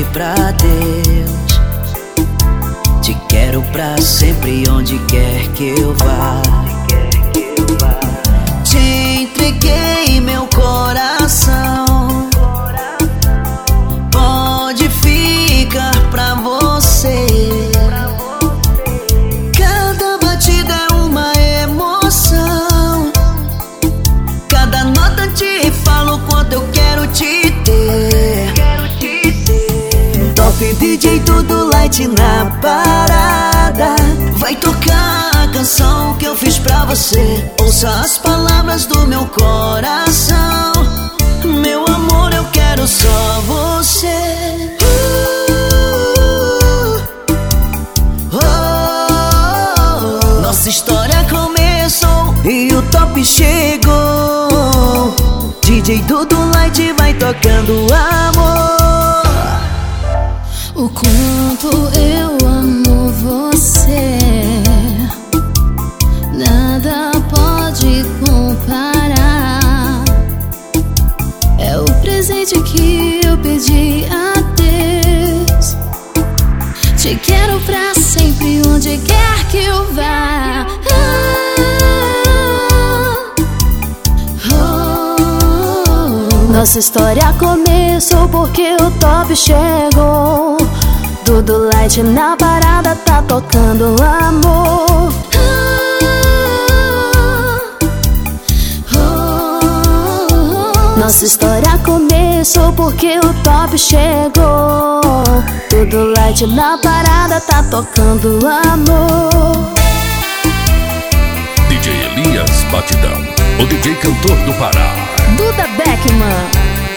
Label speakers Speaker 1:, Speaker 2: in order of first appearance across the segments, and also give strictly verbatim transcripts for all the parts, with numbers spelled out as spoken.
Speaker 1: pra Deus. Te quero pra sempre, onde quer que eu vá. Te entreguei meu coração, pode ficar pra você. Cada batida é uma emoção, cada nota te falo quanto eu quero te ter. Top D J Tudo Light na parada, vai tocar a canção que eu fiz pra você. Ouça as palavras do meu coração, meu amor, eu quero só você. uh, oh, Nossa história começou e o top chegou. D J Tudo Light vai tocando amor.
Speaker 2: O quanto eu amo você, nada pode comparar. É o presente que eu pedi a Deus. Te quero pra sempre, onde quer que eu vá. Nossa história começou porque o top chegou. Tudo Light na parada, tá tocando amor. Nossa história começou porque o top chegou. Tudo Light na parada, tá tocando amor.
Speaker 3: D J Elias Batidão, o D J cantor do Pará.
Speaker 2: Duda Beckman.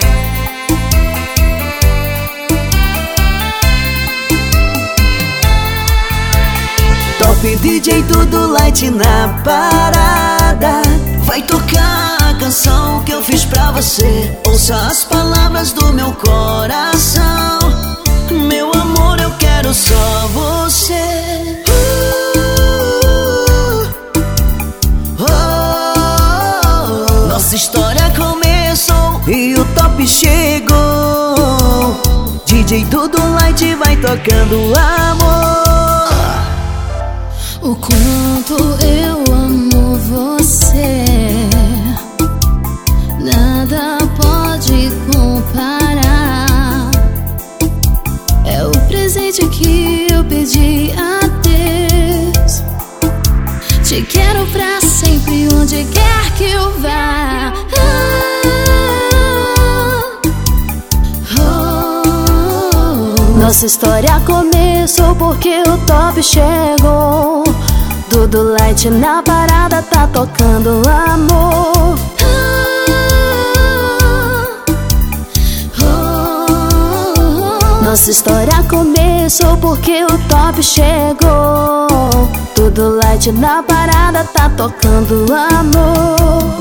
Speaker 1: Top D J Tudo Light na parada, vai tocar a canção que eu fiz pra você. Ouça as palavras do meu coração, meu amor, eu quero só você. uh, oh, Nossa história começou e o top chegou. D J Tudo Light vai tocando amor.
Speaker 2: O quanto eu amo você, nada pode comparar. É o presente que eu pedi a Deus. Te quero pra sempre, onde quer que eu vá. Nossa história começou porque o top chegou. Tudo Light na parada, tá tocando amor. Nossa história começou porque o top chegou. Tudo Light na parada, tá tocando amor.